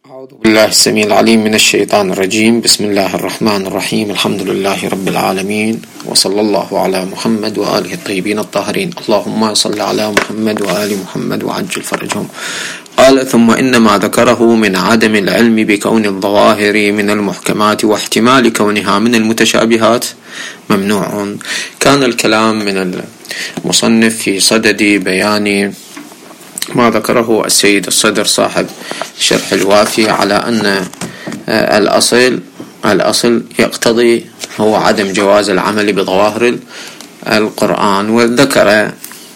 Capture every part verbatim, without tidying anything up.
أعوذ بالله السميع العليم من الشيطان الرجيم. بسم الله الرحمن الرحيم. الحمد لله رب العالمين، وصلى الله على محمد وآله الطيبين الطاهرين. اللهم صل على محمد وآل محمد وعجل فرجهم. قال: ثم إنما ذكره من عدم العلم بكون الظواهر من المحكمات واحتمال كونها من المتشابهات ممنوع. كان الكلام من المصنف في صدد بيان ما ذكره السيد الصدر صاحب شرح الوافي على أن الأصل الأصل يقتضي هو عدم جواز العمل بظواهر القرآن، وذكر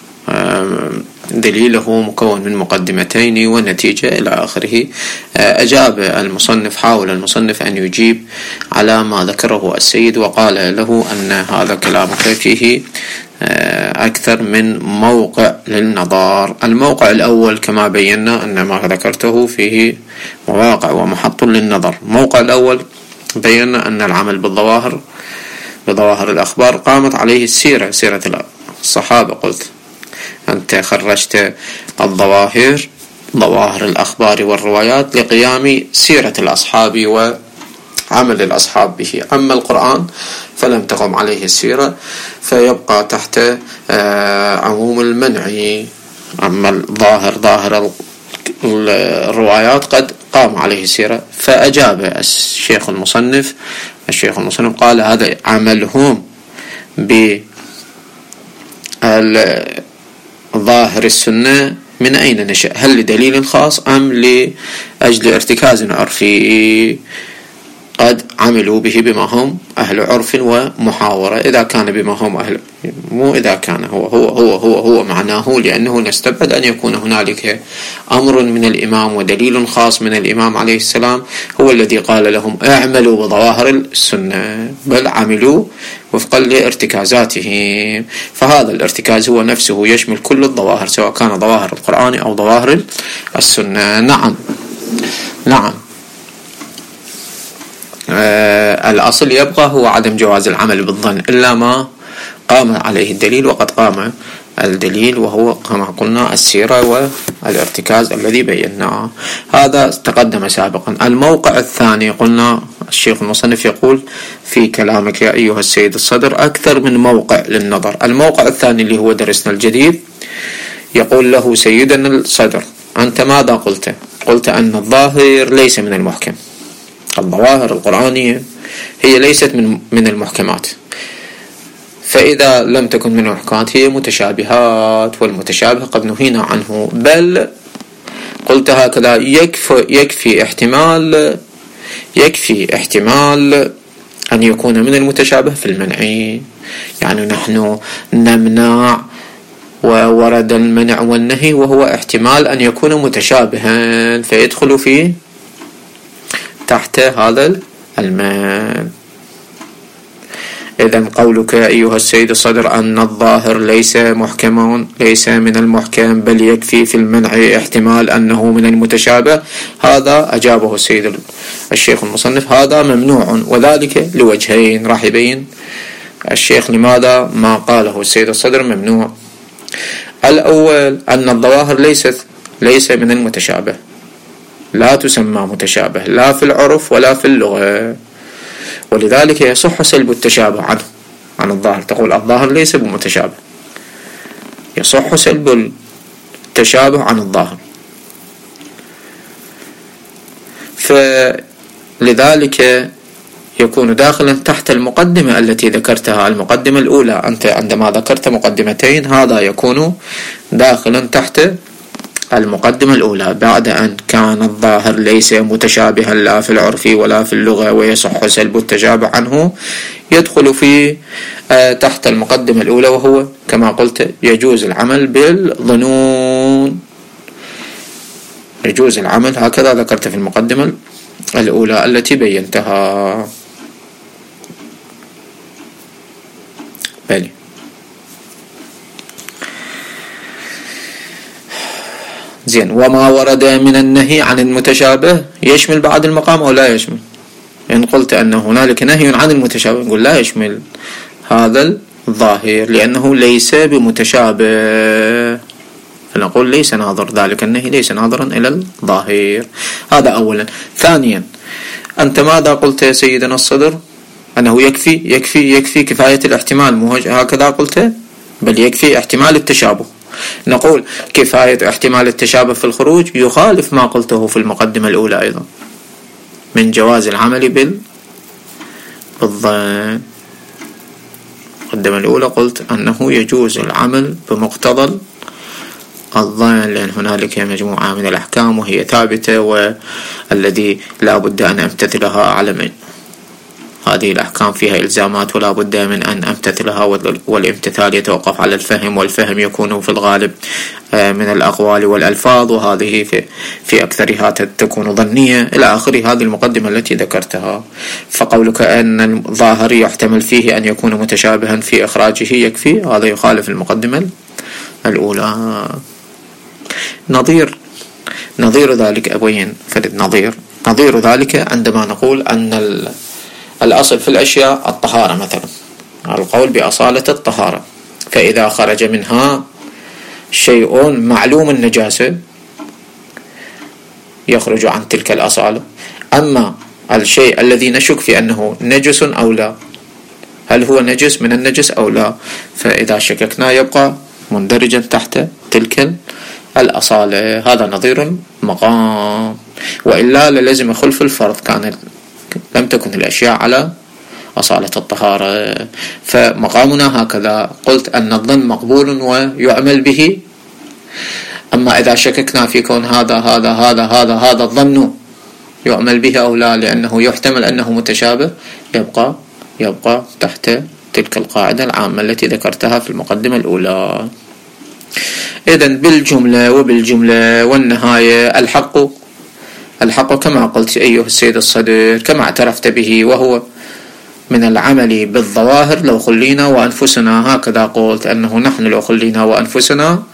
دليله مكون من مقدمتين والنتيجة إلى آخره. أجاب المصنف حاول المصنف أن يجيب على ما ذكره السيد، وقال له أن هذا كلامك فيه أكثر من موقع للنظر. الموقع الأول كما بينا أن ما ذكرته فيه مواقع ومحط للنظر. الموقع الأول بينا أن العمل بالظواهر بظواهر الأخبار قامت عليه السيرة سيرة الصحابة. قلت أنت خرجت الظواهر ظواهر الأخبار والروايات لقيام سيرة الأصحاب وعمل الأصحاب به. أما القرآن فلم تقم عليه السيرة فيبقى تحت عموم المنع. أما الظاهر ظاهر الروايات قد قام عليه السيرة. فأجاب الشيخ المصنف الشيخ المصنف قال: هذا عملهم بظاهر السنة من أين نشأ؟ هل لدليل خاص أم لأجل ارتكاز عرفي؟ قد عملوا به بما هم أهل عرف ومحاورة. إذا كان بما هم أهل، مو إذا كان هو هو هو هو, هو معناه، لأنه نستبعد أن يكون هنالك أمر من الإمام ودليل خاص من الإمام عليه السلام هو الذي قال لهم اعملوا بظواهر السنة، بل عملوا وفقا لارتكازاتهم. فهذا الارتكاز هو نفسه يشمل كل الظواهر، سواء كان ظواهر القرآن أو ظواهر السنة. نعم نعم آه الأصل يبقى هو عدم جواز العمل بالظن إلا ما قام عليه الدليل، وقد قام الدليل وهو كما قلنا السيرة والارتكاز الذي بيناه. هذا تقدم سابقا. الموقع الثاني قلنا الشيخ المصنف يقول في كلامك يا أيها السيد الصدر أكثر من موقع للنظر. الموقع الثاني اللي هو درسنا الجديد يقول له سيدنا الصدر: أنت ماذا قلت؟ قلت أن الظاهر ليس من المحكم. الظواهر القرآنية هي ليست من من المحكمات، فإذا لم تكن من المحكمات هي متشابهات، والمتشابه قد نهينا عنه. بل قلت هكذا: يكفي يكفي احتمال يكفي احتمال أن يكون من المتشابه في المنع. يعني نحن نمنع وورد المنع والنهي وهو احتمال أن يكون متشابها فيدخل فيه تحت هذا الماء. إذن قولك يا أيها السيد الصدر أن الظاهر ليس محكم ليس من المحكم بل يكفي في المنع احتمال أنه من المتشابه، هذا أجابه السيد الشيخ المصنف هذا ممنوع، وذلك لوجهين. راح يبين الشيخ لماذا ما قاله السيد الصدر ممنوع. الأول أن الظواهر ليست ليس من المتشابه، لا تسمى متشابه لا في العرف ولا في اللغة، ولذلك يصح سلب التشابه عنه عن الظاهر. تقول الظاهر ليس بمتشابه، يصح سلب التشابه عن الظاهر. فلذلك يكون داخلا تحت المقدمة التي ذكرتها، المقدمة الأولى. أنت عندما ذكرت مقدمتين هذا يكون داخلا تحت المقدمة الأولى. بعد أن كان الظاهر ليس متشابها لا في العرف ولا في اللغة ويصح سلب التشابه عنه، يدخل في تحت المقدمة الأولى، وهو كما قلت يجوز العمل بالظنون. يجوز العمل هكذا ذكرت في المقدمة الأولى التي بينتها. بلي زين. وما ورد من النهي عن المتشابه يشمل بعد المقام أو لا يشمل؟ إن قلت أن هنالك نهي عن المتشابه نقول لا يشمل هذا الظاهر لأنه ليس بمتشابه. فنقول ليس ناظر، ذلك النهي ليس ناظرا إلى الظاهر. هذا أولا. ثانيا، أنت ماذا قلت يا سيدنا الصدر؟ أنه يكفي يكفي يكفي كفاية الاحتمال، مو هكذا قلت؟ بل يكفي احتمال التشابه. نقول كفاية احتمال التشابه في الخروج يخالف ما قلته في المقدمة الأولى أيضا من جواز العمل بال بالظن. المقدمة الأولى قلت أنه يجوز العمل بمقتضى الظن، لأن هنالك مجموعة من الأحكام وهي ثابتة، والذي لا بد أن أمتثلها على من هذه الأحكام فيها إلزامات ولا بد من أن أمتثلها، والامتثال يتوقف على الفهم، والفهم يكون في الغالب من الأقوال والألفاظ، وهذه في, في أكثرها تكون ظنية إلى آخر هذه المقدمة التي ذكرتها. فقولك أن الظاهر يحتمل فيه أن يكون متشابها في إخراجه يكفي، هذا يخالف المقدمة الأولى. نظير نظير ذلك أبين فرد نظير نظير ذلك عندما نقول أن الأصل في الأشياء الطهارة مثلا، القول بأصالة الطهارة، فإذا خرج منها شيء معلوم النجاسة يخرج عن تلك الأصالة. أما الشيء الذي نشك في أنه نجس أو لا، هل هو نجس من النجس أو لا، فإذا شككنا يبقى مندرجا تحت تلك الأصالة. هذا نظير مقام، وإلا للزم خلف الفرض، كان لم تكن الأشياء على أصالة الطهارة. فمقامنا هكذا، قلت أن الظن مقبول ويعمل به. أما إذا شككنا في كون هذا هذا هذا هذا هذا الظن يعمل به أو لا، لأنه يحتمل أنه متشابه، يبقى يبقى تحت تلك القاعدة العامة التي ذكرتها في المقدمة الأولى. إذن بالجملة وبالجملة والنهاية الحق الحق كما قلت أيها السيد الصدر، كما اعترفت به، وهو من العمل بالظواهر لو خلينا وأنفسنا. هكذا قلت أنه نحن لو خلينا وأنفسنا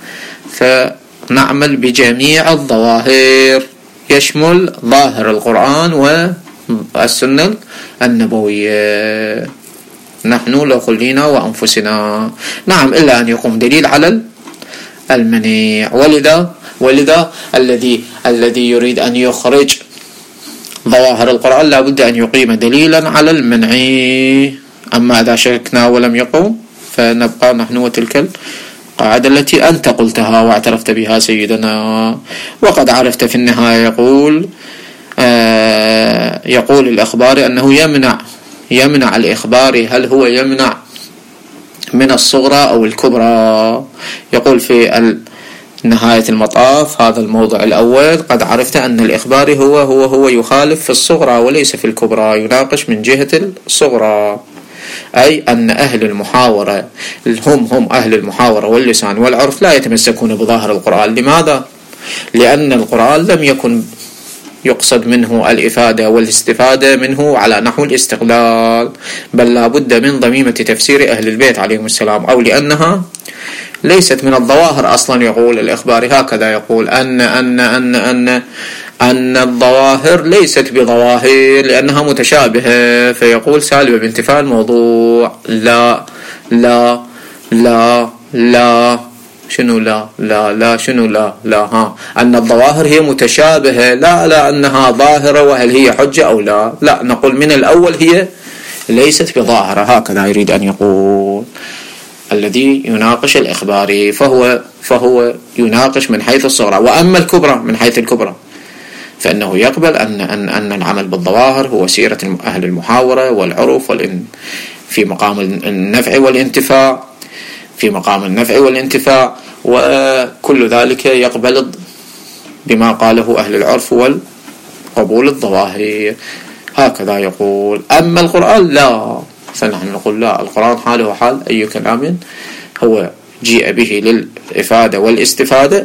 فنعمل بجميع الظواهر، يشمل ظاهر القرآن والسنة النبوية، نحن لو خلينا وأنفسنا. نعم، إلا أن يقوم دليل على المنيع. ولذا ولذا الذي الذي يريد أن يخرج ظواهر القرآن لا بد أن يقيم دليلا على المنع. أما إذا شككنا ولم يقوم فنبقى نحن وتلك القاعدة التي أنت قلتها واعترفت بها سيدنا. وقد عرفت في النهاية يقول آه يقول الإخبار أنه يمنع يمنع الإخبار، هل هو يمنع من الصغرى أو الكبرى؟ يقول في نهاية المطاف هذا الموضع الأول قد عرفت أن الإخبار هو هو هو يخالف في الصغرى وليس في الكبرى، يناقش من جهة الصغرى، أي أن أهل المحاورة هم هم أهل المحاورة واللسان والعرف لا يتمسكون بظاهر القرآن. لماذا؟ لأن القرآن لم يكن يقصد منه الإفادة والاستفادة منه على نحو الاستقلال، بل لا بد من ضميمة تفسير أهل البيت عليهم السلام، أو لأنها ليست من الظواهر أصلا. يقول الإخباري هكذا، يقول أن أن أن أن أن الظواهر ليست بظواهر لأنها متشابهة، فيقول سالب بانتفاء الموضوع. لا لا لا لا شنو لا لا لا شنو لا لا ها أن الظواهر هي متشابهة، لا لا أنها ظاهرة وهل هي حجة أو لا. لا، نقول من الأول هي ليست بظاهرة، هكذا يريد أن يقول الذي يناقش الإخباري، فهو فهو يناقش من حيث الصغرى. وأما الكبرى من حيث الكبرى فإنه يقبل أن أن أن العمل بالظواهر هو سيرة أهل المحاورة والعرف والإن في مقام النفع والانتفاع في مقام النفع والانتفاع وكل ذلك يقبل بما قاله أهل العرف والقبول الظواهر. هكذا يقول. أما القرآن لا، فنحن نقول لا، القرآن حاله حال أي كلام هو جيء به للإفادة والاستفادة،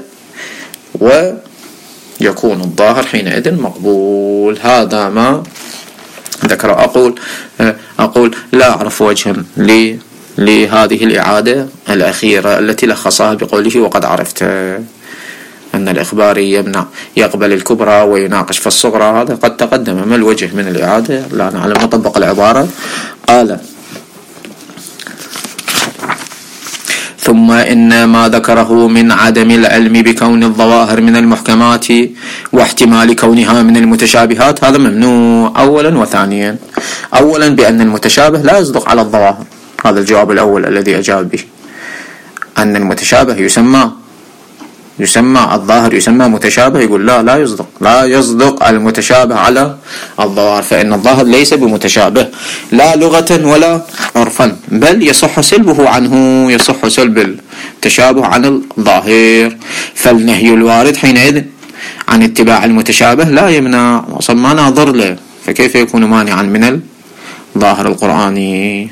ويكون الظاهر حينئذ مقبول. هذا ما ذكر. أقول أقول لا أعرف وجها لي لهذه الإعادة الأخيرة التي لخصها بقوله وقد عرفت أن الإخباري يمنع يقبل الكبرى ويناقش في الصغرى. هذا قد تقدم. ما الوجه من الإعادة؟ لا نعلم. نطبق العبارة. قال ثم ثم إن ما ذكره من عدم العلم بكون الظواهر من المحكمات واحتمال كونها من المتشابهات هذا ممنوع أولا وثانيا. أولا بأن المتشابه لا يصدق على الظواهر، هذا الجواب الأول الذي أجاب به، أن المتشابه يسمى يسمى الظاهر يسمى متشابه، يقول لا لا يصدق لا يصدق المتشابه على الظواهر، فإن الظاهر ليس بمتشابه لا لغة ولا عرفا، بل يصح سلبه عنه، يصح سلب التشابه عن الظاهر. فالنهي الوارد حينئذ عن اتباع المتشابه لا يمنع، أصلا ما ناظر له، فكيف يكون مانعا من الظاهر القرآني؟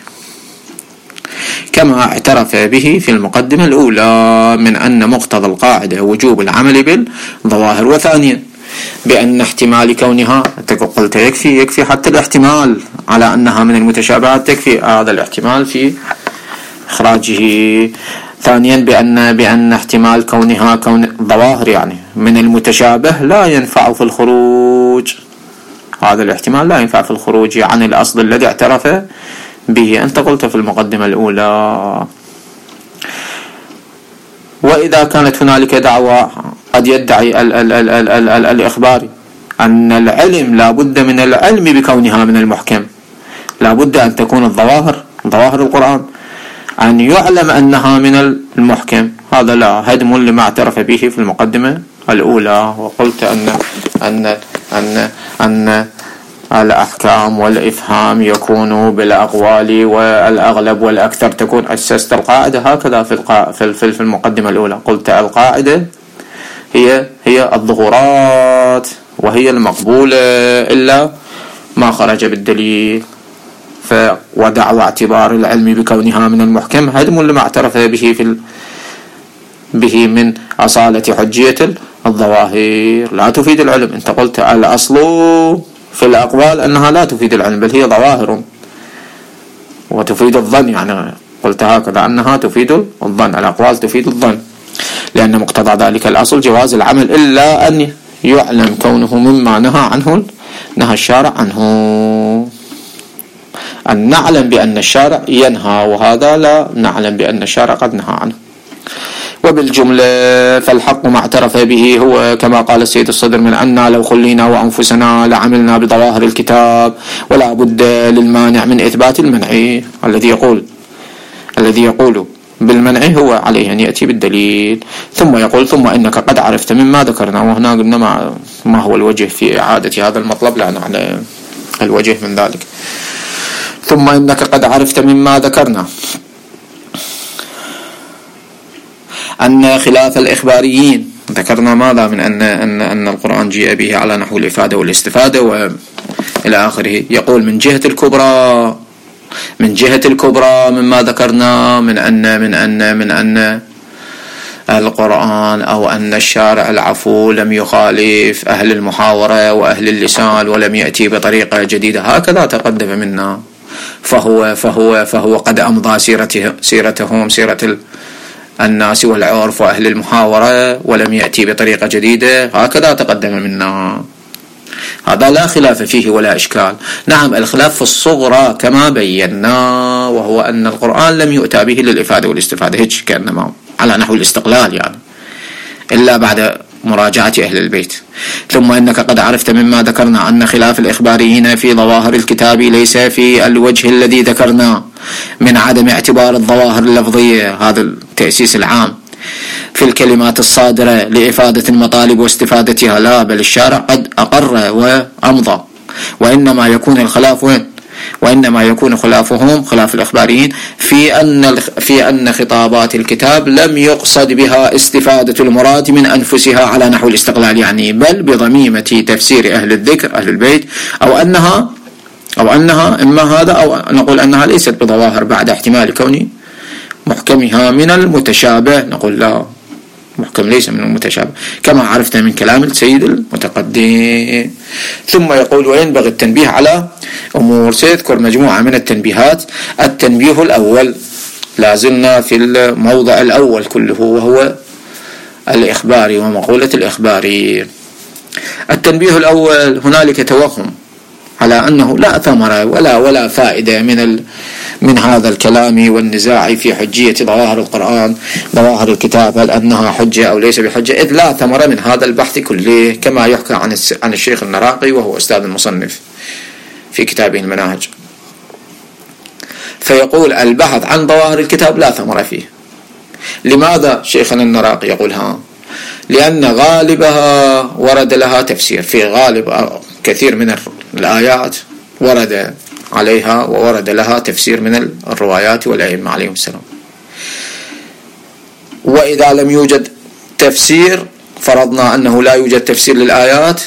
كما اعترف به في المقدمة الأولى من أن مقتضى القاعدة وجوب العمل بالظواهر. وثانيا بأن احتمال كونها، قلت يكفي يكفي حتى الاحتمال على أنها من المتشابهات، تكفي هذا الاحتمال في إخراجه. ثانيا بأن بأن احتمال كونها كون الظواهر يعني من المتشابه لا ينفع في الخروج، هذا الاحتمال لا ينفع في الخروج عن الأصل الذي اعترف به. أنت قلت في المقدمة الأولى. وإذا كانت هنالك دعوة قد يدعي ال ال ال ال ال ال الإخباري أن العلم لا بد من العلم بكونها من المحكم، لا بد أن تكون الظواهر ظواهر القرآن أن يعلم أنها من المحكم، هذا لا هدم لما اعترف به في المقدمة الأولى. وقلت أن أن أن أن الأحكام والإفهام يكون بالأقوال، والأغلب والأكثر تكون أسست القاعدة هكذا في القا... في في المقدمة الأولى. قلت القاعدة هي هي الظهورات وهي المقبولة إلا ما خرج بالدليل، ف ودعوى اعتبار العلم بكونها من المحكم هدم لما اعترف به في ال... به من أصالة حجية الظواهر، لا تفيد العلم. أنت قلت الأصل في الأقوال أنها لا تفيد العلم بل هي ظواهر وتفيد الظن، يعني قلت هكذا أنها تفيد الظن، الأقوال تفيد الظن، لأن مقتضى ذلك الأصل جواز العمل إلا أن يعلم كونه مما نهى عنه نهى الشارع عنه، أن نعلم بأن الشارع ينهى، وهذا لا نعلم بأن الشارع قد نهى عنه. وبالجملة فالحق ما اعترف به هو كما قال السيد الصدر من أننا لو خلينا وأنفسنا لعملنا بظواهر الكتاب، ولا بد للمانع من إثبات المنع. الذي يقول الذي يقول بالمنع هو عليه أن يأتي بالدليل. ثم يقول ثم إنك قد عرفت مما ذكرنا، وهنا قلنا ما, ما هو الوجه في إعادة هذا المطلب، لا نعلم الوجه من ذلك. ثم إنك قد عرفت مما ذكرنا أن خلاف الإخباريين، ذكرنا ماذا من أن أن أن القرآن جاء به على نحو الإفادة والاستفادة وإلى آخره. يقول من جهة الكبرى من جهة الكبرى مما ذكرنا من أن من أن من أن القرآن أو أن الشارع العفو لم يخالف أهل المحاورة وأهل اللسان ولم يأتي بطريقة جديدة، هكذا تقدم منا، فهو فهو فهو قد أمضى سيرته سيرتهم سيرة الناس والعرف وأهل المحاورة ولم يأتي بطريقة جديدة، هكذا تقدم منا، هذا لا خلاف فيه ولا إشكال. نعم الخلاف في الصغرى كما بينا، وهو أن القرآن لم يؤتى به للإفادة والاستفادة، هيك كأنما على نحو الاستقلال يعني، إلا بعد مراجعة أهل البيت. ثم إنك قد عرفت مما ذكرنا أن خلاف الإخباريين في ظواهر الكتاب ليس في الوجه الذي ذكرنا من عدم اعتبار الظواهر اللفظية، هذا التأسيس العام في الكلمات الصادرة لإفادة المطالب واستفادتها، لا بل الشارع قد أقر وأمضى، وإنما يكون الخلاف وين؟ وإنما يكون خلافهم خلاف الإخباريين في أن في أن خطابات الكتاب لم يقصد بها استفادة المراد من أنفسها على نحو الاستقلال يعني، بل بضميمة تفسير أهل الذكر أهل البيت، أو أنها أو أنها إما هذا أو نقول أنها ليست بظواهر بعد احتمال كون محكمها من المتشابه، نقول لا، محكم ليس من المتشابه كما عرفنا من كلام السيد المتقدم. ثم يقول وينبغي التنبيه على أمور، سيذكر مجموعة من التنبيهات. التنبيه الأول، لازلنا في الموضع الأول كله وهو الإخباري ومقولة الإخباري. التنبيه الأول، هنالك توهم على أنه لا ثمرة ولا ولا فائدة من ال من هذا الكلام والنزاع في حجية ظواهر القرآن ظواهر الكتاب هل أنها حجة أو ليس بحجة، إذ لا ثمرة من هذا البحث كله، كما يحكى عن عن الشيخ النراقي وهو أستاذ المصنف في كتابه المناهج، فيقول البحث عن ظواهر الكتاب لا ثمرة فيه. لماذا شيخنا النراقي يقول ها؟ لأن غالبها ورد لها تفسير، في غالب كثير من الآيات ورد عليها وورد لها تفسير من الروايات والأئمة عليهم السلام. وإذا لم يوجد تفسير، فرضنا أنه لا يوجد تفسير للآيات،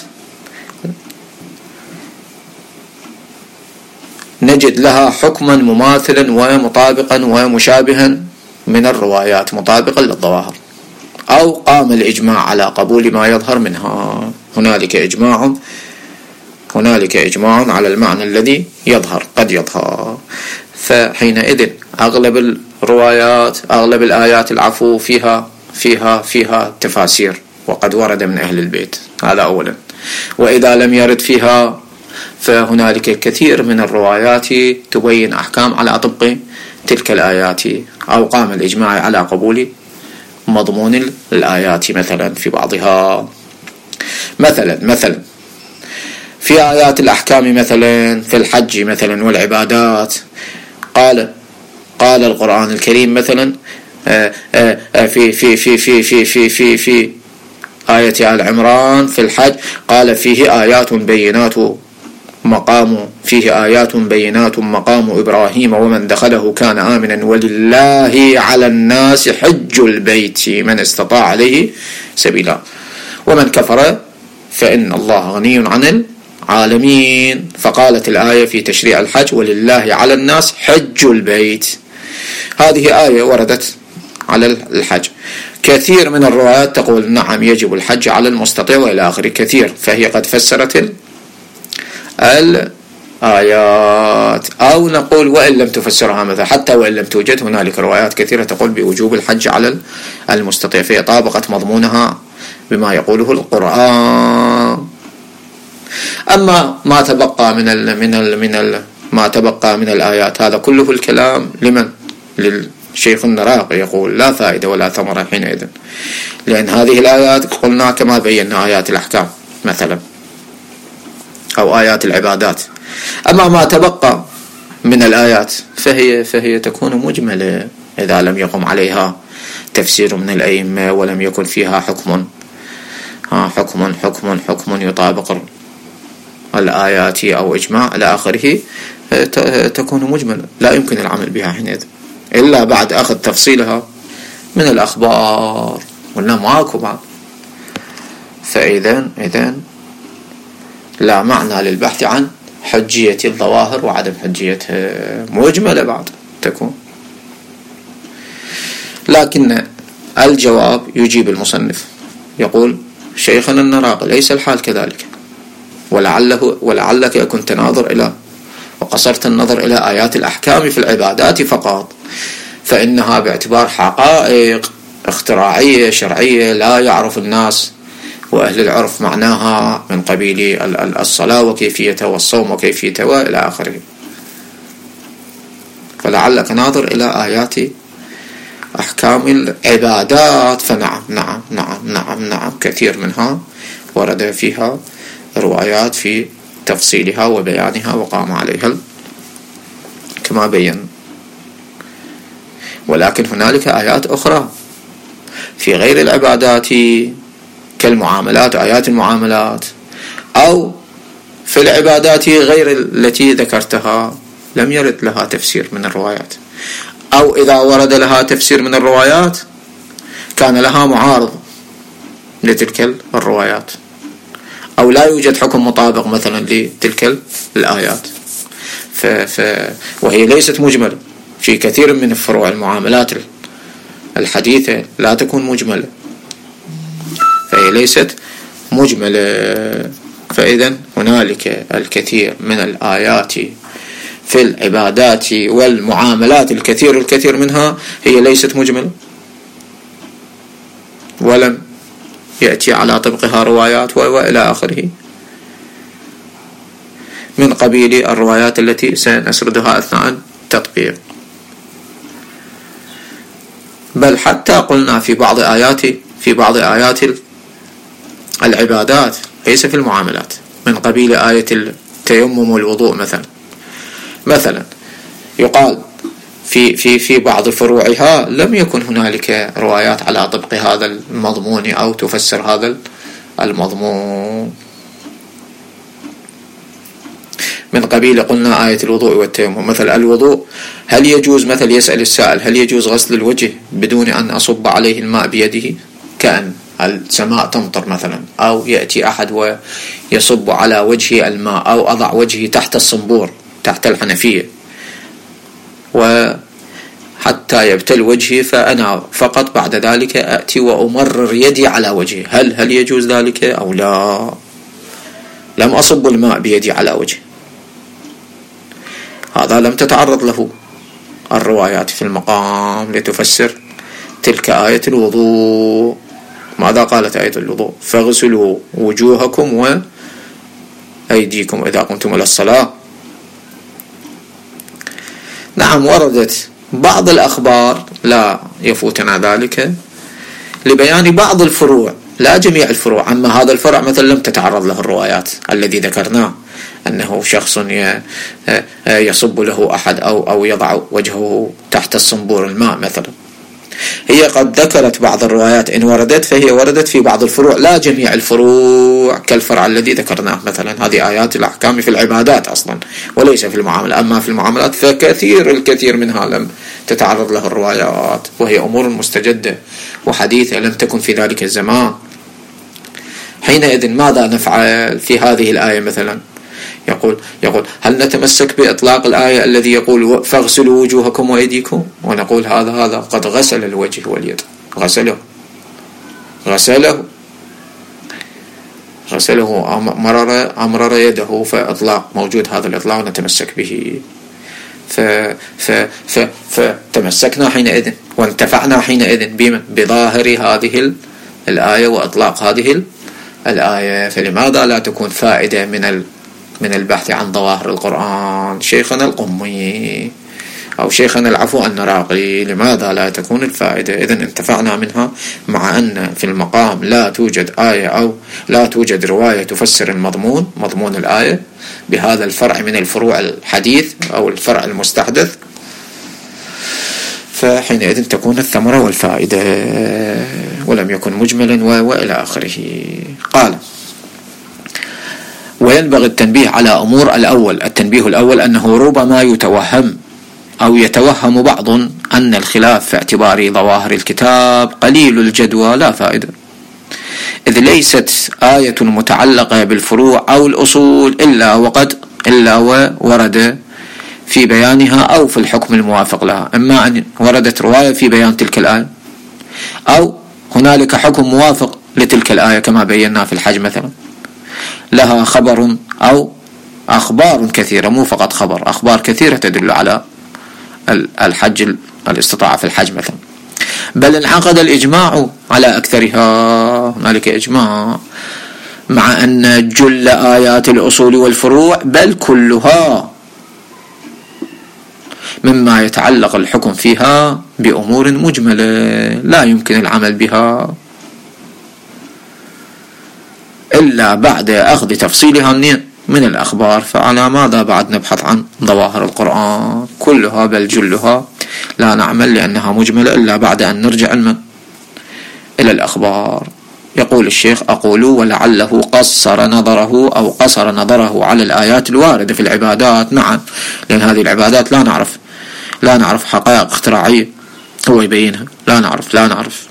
نجد لها حكما مماثلا ومطابقا ومشابها من الروايات مطابقا للظواهر، أو قام الإجماع على قبول ما يظهر منها. هنالك إجماع هنالك إجماع على المعنى الذي يظهر قد يظهر، فحينئذ أغلب الروايات أغلب الآيات العفو فيها فيها فيها تفاسير وقد ورد من أهل البيت، هذا أولا. وإذا لم يرد فيها فهنالك كثير من الروايات تبين أحكام على طبق تلك الآيات، أو قام الإجماع على قبول مضمون الآيات مثلا في بعضها. مثلا مثلا في آيات الأحكام مثلا في الحج مثلا والعبادات، قال قال القرآن الكريم مثلا في في في في في في في في آية آل عمران في الحج، قال فيه آيات بينات مقام فيه آيات بينات مقام إبراهيم ومن دخله كان آمنا ولله على الناس حج البيت من استطاع عليه سبيلا ومن كفر فإن الله غني عن العالمين. فقالت الآية في تشريع الحج ولله على الناس حج البيت، هذه آية وردت على الحج. كثير من الروايات تقول نعم يجب الحج على المستطيع وإلى آخره، كثير، فهي قد فسرت الآيات. أو نقول وإن لم تفسرها مثلا، حتى وإن لم توجد، هنالك روايات كثيرة تقول بوجوب الحج على المستطيع، فهي طابقت مضمونها بما يقوله القرآن. أما ما تبقى من ال من ال من ال ما تبقى من الآيات، هذا كله الكلام لمن؟ للشيخ النراقي، يقول لا فائدة ولا ثمرة حينئذ، لأن هذه الآيات قلنا كما بينا آيات الأحكام مثلا أو آيات العبادات. أما ما تبقى من الآيات فهي فهي تكون مجملة إذا لم يقم عليها تفسير من الأئمة ولم يكن فيها حكم حكم حكم حكم يطابق الآيات أو إجماع إلى آخره، تكون مجملة لا يمكن العمل بها حينئذ إلا بعد أخذ تفصيلها من الأخبار، قلنا ماكو بعد. فإذن إذن لا معنى للبحث عن حجية الظواهر وعدم حجيتها، مجملة بعد تكون. لكن الجواب يجيب المصنف، يقول شيخنا النراقي ليس الحال كذلك، ولعله ولعلك كنت ناظر إلى وقصرت النظر إلى آيات الأحكام في العبادات فقط، فإنها باعتبار حقائق اختراعية شرعية لا يعرف الناس وأهل العرف معناها من قبيل الصلاة وكيفيتها والصوم وكيفيتها وإلى آخره، فلعلك ناظر إلى آيات أحكام العبادات. فنعم نعم نعم نعم نعم كثير منها ورد فيها روايات في تفصيلها وبيانها وقام عليها كما بين. ولكن هنالك آيات أخرى في غير العبادات كالمعاملات، آيات المعاملات، أو في العبادات غير التي ذكرتها لم يرد لها تفسير من الروايات، أو إذا ورد لها تفسير من الروايات كان لها معارض لتلك الروايات، أو لا يوجد حكم مطابق مثلا لتلك الآيات، ف ف وهي ليست مجملة في كثير من فروع المعاملات الحديثة لا تكون مجملة، فهي ليست مجملة. فإذا هنالك الكثير من الآيات في العبادات والمعاملات، الكثير الكثير منها هي ليست مجملة ولم يأتي على طبقها روايات وإلى آخره. من قبيل الروايات التي سنسردها أثناء التطبيق. بل حتى قلنا في بعض آيات في بعض آيات العبادات ليس في المعاملات، من قبيل آية التيمم والوضوء مثلا مثلا يقال في في في بعض فروعها لم يكن هنالك روايات على طبق هذا المضمون أو تفسر هذا المضمون. من قبيل قلنا آية الوضوء والتيمم، مثل الوضوء هل يجوز، مثل يسأل السائل هل يجوز غسل الوجه بدون أن أصب عليه الماء بيده، كأن السماء تمطر مثلا، أو يأتي أحد ويصب على وجهه الماء، أو أضع وجهي تحت الصنبور تحت الحنفية وحتى يبتل وجهي، فأنا فقط بعد ذلك أأتي وأمرر يدي على وجهي، هل هل يجوز ذلك أو لا؟ لم أصب الماء بيدي على وجهي، هذا لم تتعرض له الروايات في المقام لتفسر تلك آية الوضوء. ماذا قالت آية الوضوء؟ فاغسلوا وجوهكم وأيديكم إذا قمتم إلى الصلاة. نعم وردت بعض الأخبار لا يفوتنا ذلك لبيان بعض الفروع لا جميع الفروع، أما هذا الفرع مثلا لم تتعرض له الروايات الذي ذكرناه، أنه شخص يصب له أحد أو أو يضع وجهه تحت الصنبور الماء مثلا. هي قد ذكرت بعض الروايات إن وردت، فهي وردت في بعض الفروع لا جميع الفروع، كالفرع الذي ذكرناه مثلا. هذه آيات الأحكام في العبادات أصلا وليس في المعاملة، أما في المعاملات فكثير الكثير منها لم تتعرض له الروايات، وهي أمور مستجدة وحديثة لم تكن في ذلك الزمان. حينئذ ماذا نفعل في هذه الآية مثلا؟ يقول يقول هل نتمسك بإطلاق الآية الذي يقول فاغسلوا وجوهكم وأيديكم، ونقول هذا هذا قد غسل الوجه واليد، غسله غسله غسله أمرر أمرر يده، فإطلاق موجود هذا الإطلاق نتمسك به. ف ف ف فتمسكنا حينئذ وانتفعنا حينئذ بظاهر هذه الآية وإطلاق هذه الآية. فلماذا لا تكون فائدة من ال من البحث عن ظواهر القرآن؟ شيخنا القمي أو شيخنا العفو النراقي، لماذا لا تكون الفائدة؟ إذن انتفعنا منها، مع أن في المقام لا توجد آية أو لا توجد رواية تفسر المضمون مضمون الآية بهذا الفرع من الفروع الحديث أو الفرع المستحدث، فحينئذ تكون الثمرة والفائدة، ولم يكن مجملا وإلى آخره. قال وينبغي التنبيه على أمور. الأول التنبيه الأول أنه ربما يتوهم أو يتوهم بعض أن الخلاف في اعتبار ظواهر الكتاب قليل الجدوى لا فائدة، إذ ليست آية متعلقة بالفروع أو الأصول إلا وقد إلا وورد في بيانها أو في الحكم الموافق لها، إما أن وردت رواية في بيان تلك الآية أو هنالك حكم موافق لتلك الآية كما بينا في الحج مثلا، لها خبر أو أخبار كثيرة، مو فقط خبر، أخبار كثيرة تدل على الحج الاستطاعة في الحج مثلا، بل انعقد الإجماع على أكثرها، هنالك إجماع، مع أن جل آيات الأصول والفروع بل كلها مما يتعلق الحكم فيها بأمور مجملة لا يمكن العمل بها إلا بعد أخذ تفصيلها من الأخبار. فعلى ماذا بعد نبحث عن ظواهر القرآن؟ كلها بل جلها لا نعمل لأنها مجملة إلا بعد أن نرجع علما إلى الأخبار. يقول الشيخ أقول ولعله قصر نظره أو قصر نظره على الآيات الواردة في العبادات. نعم، لأن هذه العبادات لا نعرف لا نعرف حقائق اختراعية هو يبينها، لا نعرف لا نعرف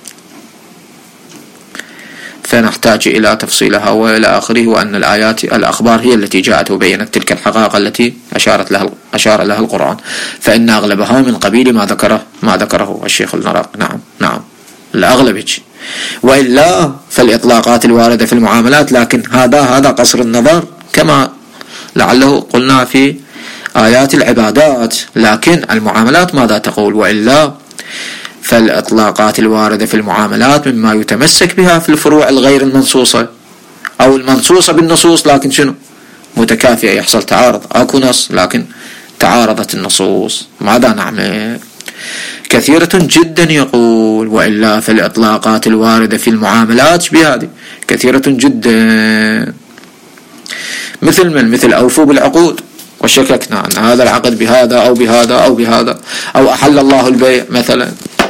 فنحتاج إلى تفصيلها وإلى آخره، وأن الآيات الأخبار هي التي جاءت وبينت تلك الحقائق التي أشارت لها أشار لها القرآن، فإن أغلبها من قبيل ما ذكره ما ذكره الشيخ النراق. نعم نعم الأغلب، وإلا فالإطلاقات الواردة في المعاملات، لكن هذا هذا قصر النظر كما لعله قلنا في آيات العبادات. لكن المعاملات ماذا تقول؟ وإلا فالإطلاقات الواردة في المعاملات مما يتمسك بها في الفروع الغير المنصوصة أو المنصوصة بالنصوص، لكن شنو متكافئة يحصل تعارض، أكو نص لكن تعارضت النصوص، ماذا نعمل؟ كثيرة جدا يقول، وإلا فالإطلاقات الواردة في المعاملات بهذه كثيرة جدا، مثل من مثل أوفوا بالعقود وشككنا أن هذا العقد بهذا أو بهذا أو بهذا، أو أحل الله البيع مثلا،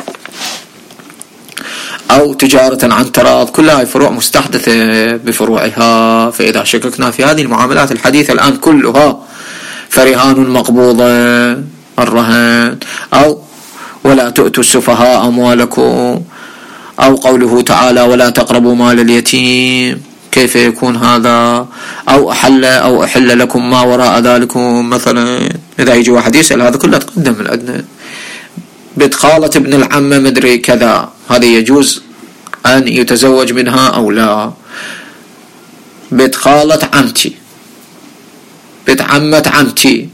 أو تجارة عن تراض، كلها فروع مستحدثة بفروعها. فإذا شككنا في هذه المعاملات الحديثة الآن كلها، فرهان مقبوضة الرهن، أو ولا تؤتوا السفهاء أموالكم، أو قوله تعالى ولا تقربوا مال اليتيم، كيف يكون هذا؟ أو أحل أو أحل لكم ما وراء ذلكم مثلا. إذا يجي واحد يسأل هذا كله تقدم من الأدنى. بنت خالة ابن العم مدري كذا، هذا يجوز أن يتزوج منها أو لا؟ بنت خالة عمتي، بنت عمة عمتي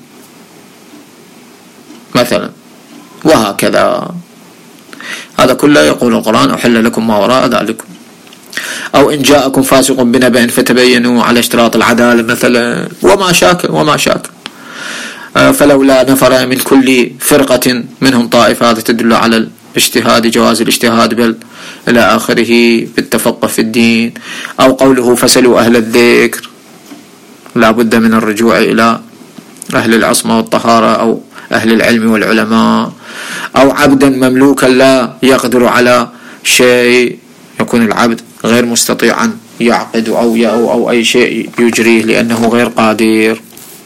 مثلا، وهكذا. هذا كله يقول القرآن أحل لكم ما وراء ذلك. أو إن جاءكم فاسق بنبأ فتبينوا، على اشتراط العدالة مثلا، وما شاك وما شاك. فلولا نفر من كل فرقة منهم طائفة، هذا تدل على الاجتهاد، جواز الاجتهاد بل إلى آخره بالتفقه في الدين. أو قوله فسلوا أهل الذكر، لا بد من الرجوع إلى أهل العصمة والطهارة أو أهل العلم والعلماء. أو عبدا مملوكا لا يقدر على شيء، يكون العبد غير مستطيعا يعقد أو أو أو أي شيء يجريه لأنه غير قادر.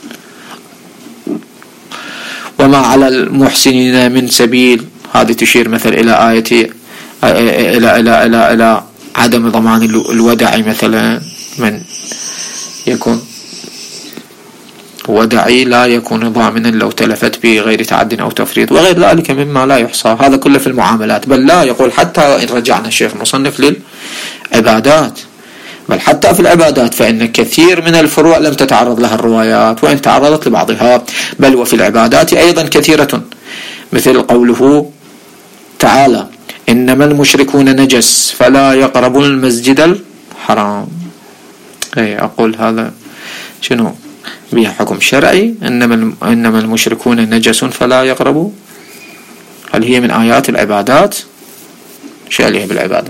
وما على المحسنين من سبيل، هذه تشير مثل إلى آية إلى إلى إلى إلى, إلى عدم ضمان الودع مثلا، من يكون ودعي لا يكون ضامنا لو تلفت به غير تعد أو تفريط وغير ذلك مما لا يحصى. هذا كله في المعاملات. بل لا يقول حتى إن رجعنا الشيخ المصنف للعبادات، بل حتى في العبادات فإن كثير من الفروع لم تتعرض لها الروايات وإن تعرضت لبعضها. بل وفي العبادات أيضا كثيرة، مثل قوله تعالى إنما المشركون نجس فلا يقربوا المسجد الحرام. أي أقول هذا شنو بها حكم شرعي، إنما إنما المشركون نجس فلا يقربوا. هل هي من آيات العبادات؟ شو عليها بالعبادة؟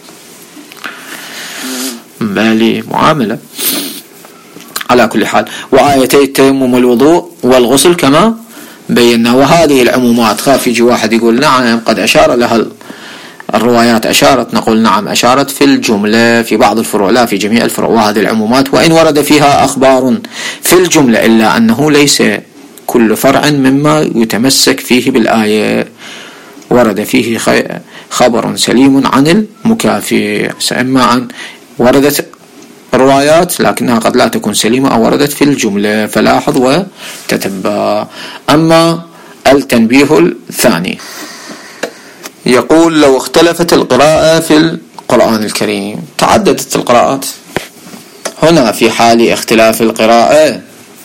بالي معاملة. على كل حال، وآيتي التيمم والوضوء والغسل كما بينا. وهذه العمومات خاف يجي واحد يقول نعم قد أشار لها الروايات، أشارت، نقول نعم أشارت في الجملة في بعض الفروع لا في جميع الفروع. وهذه العمومات وإن ورد فيها أخبار في الجملة إلا أنه ليس كل فرع مما يتمسك فيه بالآية ورد فيه خبر سليم عن المكافئ، إما أن وردت روايات لكنها قد لا تكون سليمة أو وردت في الجملة، فلاحظ وتتبع. أما التنبيه الثاني يقول لو اختلفت القراءة في القرآن الكريم، تعددت القراءات، هنا في حال اختلاف القراءة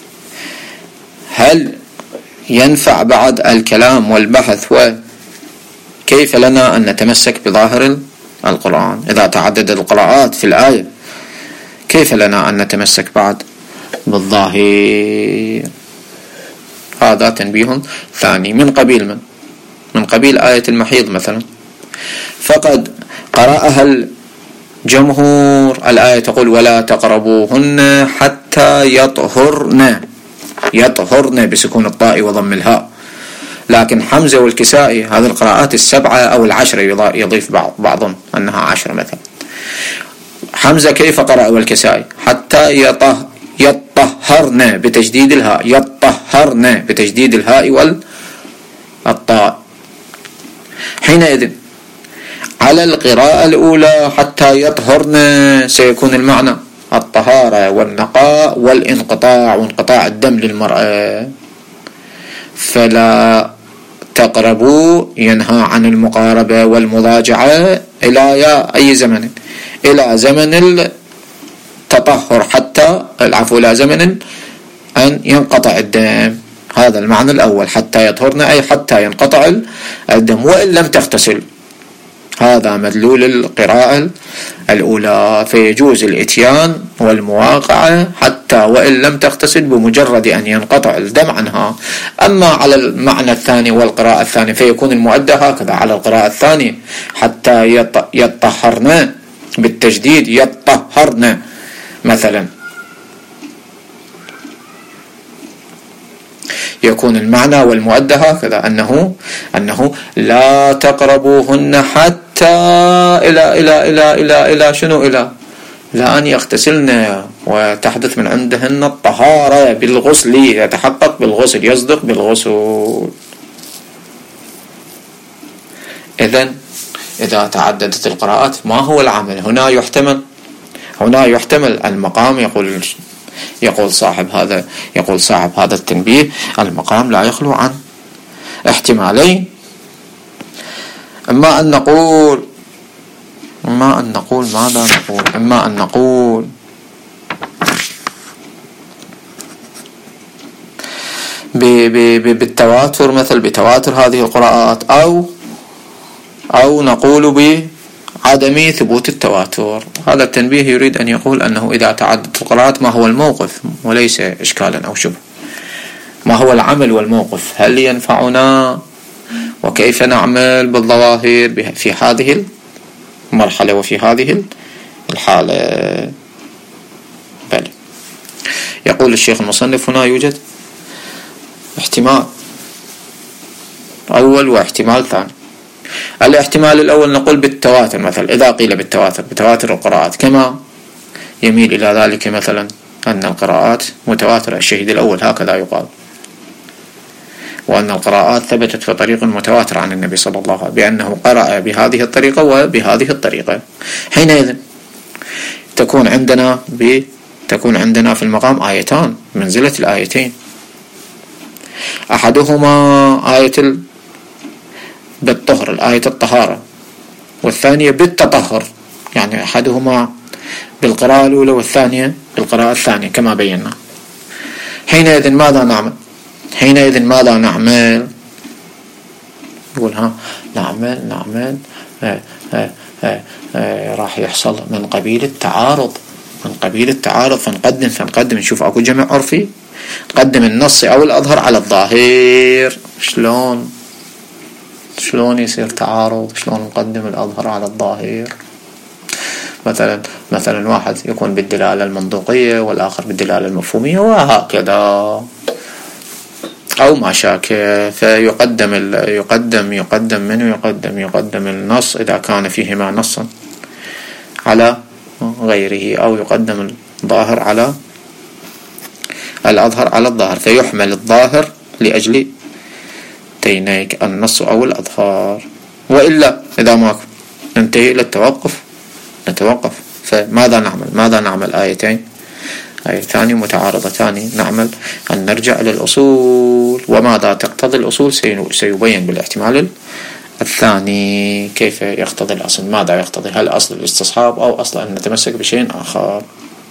هل ينفع بعد الكلام والبحث، وكيف لنا أن نتمسك بظاهر القرآن إذا تعددت القراءات في الآية؟ كيف لنا أن نتمسك بعد بالظاهر؟ هذا تنبيه ثاني من قبيل من من قبيل آية المحيض مثلا، فقد قرأها الجمهور. الآية تقول ولا تقربوهن حتى يطهرن، يطهرن بسكون الطاء وضم الهاء. لكن حمزة والكسائي هذه القراءات السبعة أو العشرة يضيف بعض بعضهم أنها عشرة مثلا. حمزة كيف قرأ والكسائي؟ حتى يطه يطهرن بتجديد الهاء، يطهرن بتجديد الهاء والطاء. حينئذ على القراءة الأولى حتى يطهرن سيكون المعنى الطهارة والنقاء والانقطاع وانقطاع الدم للمرأة. فلا تقربوا ينهى عن المقاربة والمضاجعة إلى يا أي زمن، إلى زمن التطهر حتى العفو إلى زمن أن ينقطع الدم. هذا المعنى الأول، حتى يطهرن أي حتى ينقطع الدم. وإن لم تغتسل هذا مدلول القراءة الأولى، فيجوز الإتيان والمواقعة حتى وإن لم تغتسل بمجرد أن ينقطع الدم عنها. أما على المعنى الثاني والقراءة الثانية فيكون المؤدى هكذا على القراءة الثانية حتى يطهرن بالتجديد، يطهرن مثلا، يكون المعنى والمؤدى هكذا، أنه أنه لا تقربوهن حتى إلى إلى إلى إلى إلى شنو إلى إلى أن يغتسلن وتحدث من عندهن الطهارة بالغسل، يتحقق بالغسل، يصدق بالغسل. إذن إذا تعددت القراءات ما هو العمل؟ هنا يحتمل هنا يحتمل المقام. يقول يقول صاحب هذا يقول صاحب هذا التنبيه: المقام لا يخلو عن احتمالين، إما أن نقول إما أن نقول ماذا نقول إما أن نقول بالتواتر، مثل بتواتر هذه القراءات، أو أو نقول بعدم ثبوت التواتر. هذا التنبيه يريد أن يقول أنه إذا تعددت القراءات ما هو الموقف، وليس إشكالا أو شبه، ما هو العمل والموقف، هل ينفعنا وكيف نعمل بالظواهر في هذه المرحلة وفي هذه الحالة. بل يقول الشيخ المصنف: هنا يوجد احتمال أول واحتمال ثاني. الاحتمال الأول نقول بالتواتر، مثلا إذا قيل بالتواتر بتواتر القراءات، كما يميل إلى ذلك مثلا أن القراءات متواترة، الشهيد الأول هكذا يقال، وأن القراءات ثبتت في طريق متواتر عن النبي صلى الله عليه وسلم بأنه قرأ بهذه الطريقة وبهذه الطريقة. حينئذ تكون عندنا تكون عندنا في المقام آيتان، منزلة الآيتين، أحدهما آية بالطهر، الآية الطهارة، والثانية بالتطهر، يعني أحدهما بالقراءة الأولى والثانية بالقراءة الثانية كما بينا. حينئذ ماذا نعمل؟ حينئذ ماذا نعمل؟ يقول ها نعمل نعمل آه آه آه آه راح يحصل من قبيل التعارض، من قبيل التعارض فنقدم فنقدم نشوف أكو جمع عرفي، نقدم النص أو الأظهر على الظاهر. شلون شلون يصير تعارض؟ شلون نقدم الأظهر على الظاهر؟ مثلا مثلا واحد يكون بالدلالة المنطوقية والآخر بالدلالة المفهومية وهكذا، أو ما شاكل، فيقدم يقدم يقدم منه يقدم يقدم النص إذا كان فيهما نصا على غيره، أو يقدم الظاهر على الأظهر على الظاهر، فيحمل الظاهر لأجل تينيك النص أو الأظهار، وإلا إذا ما ننتهي إلى التوقف نتوقف. فماذا نعمل؟ ماذا نعمل؟ آيتين آيتان متعارضتان، نعمل أن نرجع إلى الأصول، وماذا تقتضي الأصول سيبين بالاحتمال الثاني كيف يقتضي الأصل، ماذا يقتضي، هل أصل الاستصحاب أو أصل أن نتمسك بشيء آخر.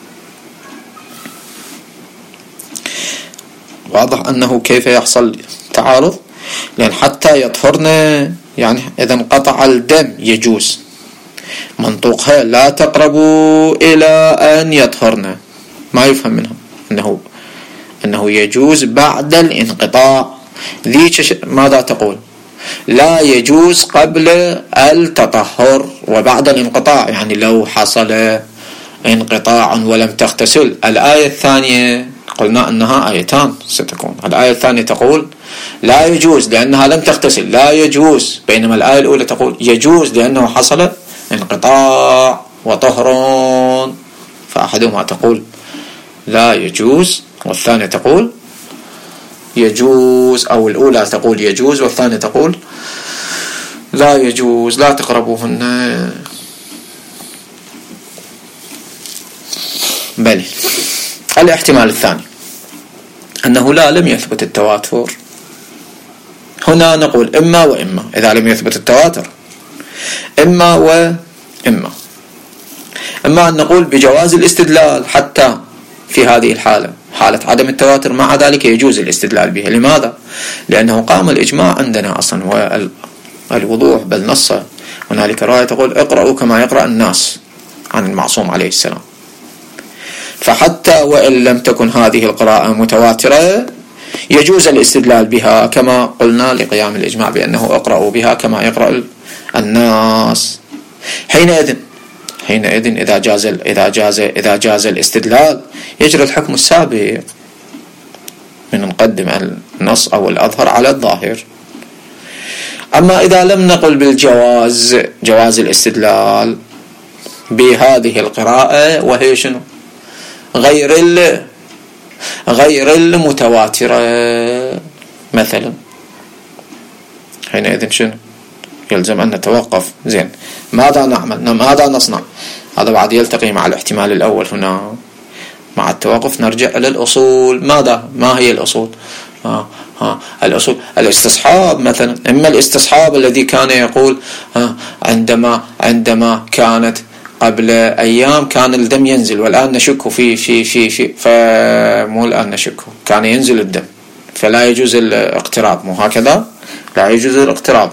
واضح أنه كيف يحصل تعارض، لأن حتى يطهرنا يعني إذا انقطع الدم يجوز، منطوقها لا تقربوا إلى أن يطهرنا، ما يفهم منها أنه أنه يجوز بعد الانقطاع. ذيك ماذا تقول؟ لا يجوز قبل التطهر وبعد الانقطاع، يعني لو حصل انقطاع ولم تغتسل. الآية الثانية قلنا أنها آيتان ستكون، الآية الثانية تقول لا يجوز لأنها لم تغتسل، لا يجوز، بينما الآية الأولى تقول يجوز لأنه حصل انقطاع وطهر. فأحدهما تقول لا يجوز والثانية تقول يجوز، أو الأولى تقول يجوز والثانية تقول لا يجوز، لا تقربوهن. بل الاحتمال الثاني أنه لا لم يثبت التواتر. هنا نقول إما وإما، إذا لم يثبت التواتر إما وإما. إما أن نقول بجواز الاستدلال حتى في هذه الحالة، حالة عدم التواتر، مع ذلك يجوز الاستدلال به. لماذا؟ لأنه قام الإجماع عندنا أصلا والوضوح بالنص هنالك رواية تقول اقرأوا كما يقرأ الناس عن المعصوم عليه السلام. فحتى وإن لم تكن هذه القراءة متواترة يجوز الاستدلال بها كما قلنا لقيام الإجماع بأنه اقرأوا بها كما يقرأ الناس. حينئذ حينئذ إذا جاز إذا جاز إذا جاز الاستدلال يجري الحكم السابق من نقدم النص أو الأظهر على الظاهر. أما إذا لم نقل بالجواز جواز الاستدلال بهذه القراءة وهي شنو غير ال غير المتواترة مثلا، حينئذ شنو يلزم أن نتوقف. زين ماذا نعمل؟ ماذا نصنع؟ هذا بعد يلتقي مع الاحتمال الأول هنا. مع التوقف نرجع إلى الأصول. ماذا ما هي الأصول؟ ها ها الأصول الاستصحاب مثلا. إما الاستصحاب الذي كان يقول ها عندما عندما كانت قبل أيام كان الدم ينزل والآن نشك في في في في فمو الآن نشك كان ينزل الدم فلا يجوز الاقتراب، مو هكذا؟ لا يجوز الاقتراب.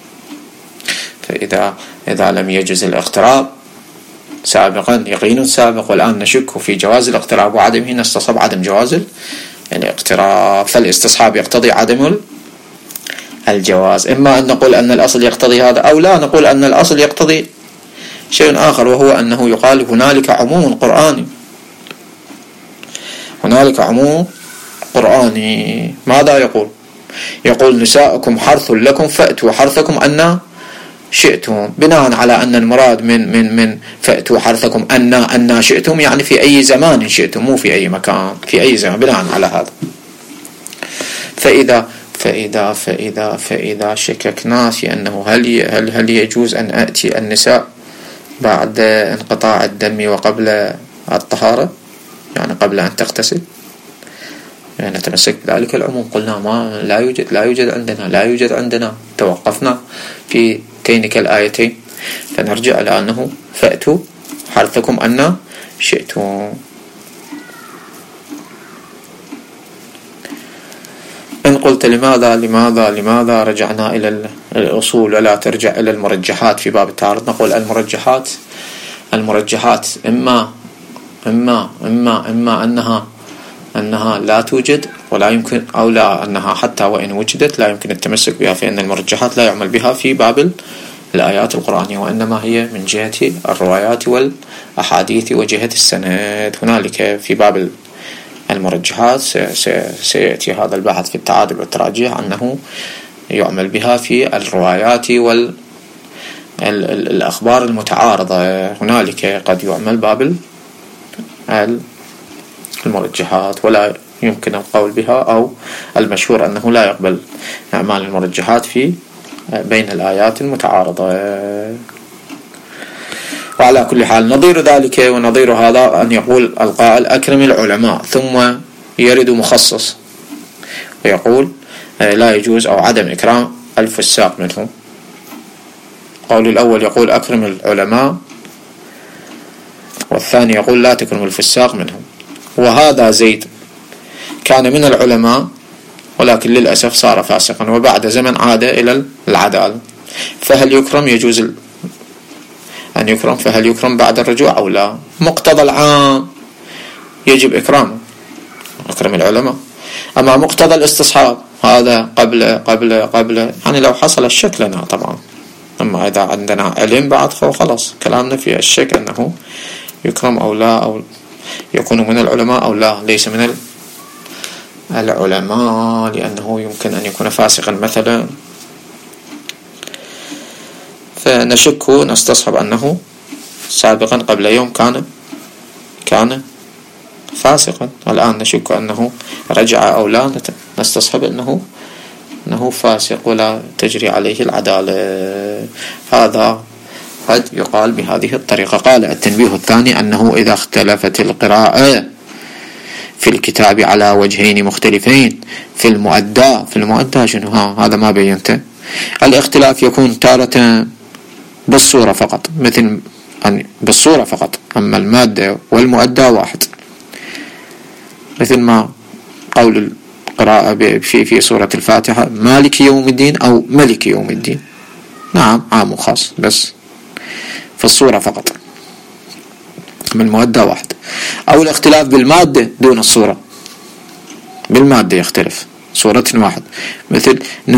فإذا إذا لم يجوز الاقتراب سابقا يقين سابق والآن نشك في جواز الاقتراب وعدمه نستصحب عدم جواز الاقتراب. فالاستصحاب يقتضي عدم الجواز. إما أن نقول أن الأصل يقتضي هذا أو لا نقول أن الأصل يقتضي شيء آخر، وهو أنه يقال هنالك عموم قرآني. هنالك عموم قرآني. ماذا يقول؟ يقول نساؤكم حرث لكم فأتوا حرثكم أن شئتم، بناء على أن المراد من من من فأتوا حرثكم أن أن شئتم يعني في أي زمان شئتم، مو في أي مكان، في أي زمان، بناء على هذا. فإذا فإذا فإذا فإذا شككنا في أنه هل هل هل يجوز أن أتي النساء بعد انقطاع الدم وقبل الطهارة، يعني قبل أن تغتسل، يعني نتمسك بذلك العموم. قلنا ما لا يوجد لا يوجد عندنا لا يوجد عندنا توقفنا في تينك الآيتين، فنرجع إلى أنه فأتوا حرثكم أن شئتم. إن قلت لماذا لماذا لماذا رجعنا إلى الأصول ولا ترجع إلى المرجحات في باب التعارض؟ نقول المرجحات المرجحات إما إما إما إما أنها أنها لا توجد ولا يمكن، أو لا أنها حتى وإن وجدت لا يمكن التمسك بها، فإن المرجحات لا يعمل بها في باب الآيات القرآنية، وإنما هي من جهة الروايات والأحاديث وجهة السند. هنالك في باب المرجحات سيأتي هذا البحث في التعادل والتراجيح أنه يعمل بها في الروايات والأخبار المتعارضة. هنالك قد يعمل باب المرجحات ولا يمكن القول بها، أو المشهور أنه لا يقبل أعمال المرجحات في بين الآيات المتعارضة. وعلى كل حال نظير ذلك ونظير هذا أن يقول القائل أكرم العلماء ثم يرد مخصص ويقول لا يجوز أو عدم إكرام الفساق منهم. قول الأول يقول أكرم العلماء، والثاني يقول لا تكرم الفساق منهم. وهذا زيد كان من العلماء ولكن للأسف صار فاسقا وبعد زمن عاد إلى العدالة، فهل يكرم؟ يجوز أن يكرم، فهل يكرم بعد الرجوع أو لا؟ مقتضى العام يجب إكرامه، أكرم العلماء. أما مقتضى الاستصحاب هذا قبل قبل قبل يعني لو حصل الشك لنا طبعا. أما إذا عندنا علم بعد فخلاص كلامنا في الشك أنه يكرم أو لا، أو يكون من العلماء أو لا ليس من العلماء، لأنه يمكن أن يكون فاسقا مثلا، فنشك نستصحب أنه سابقا قبل يوم كان كان فاسقا، الآن نشك أنه رجع أو لا، نستصحب أنه أنه فاسق ولا تجري عليه العدالة. هذا قد يقال بهذه الطريقة. قال التنبيه الثاني أنه إذا اختلفت القراءة في الكتاب على وجهين مختلفين في المؤدى في المؤدى شنو ها هذا ما بينته. الاختلاف يكون تارة بالصورة فقط، مثل أن بالصورة فقط، أما المادة والمؤدى واحد، مثل ما قول القراءة في في سورة الفاتحة مالك يوم الدين أو ملك يوم الدين. نعم عام وخاص، بس في الصورة فقط، بالمودة واحد. أو الاختلاف بالمادة دون الصورة، بالمادة يختلف، صورة واحد، مثل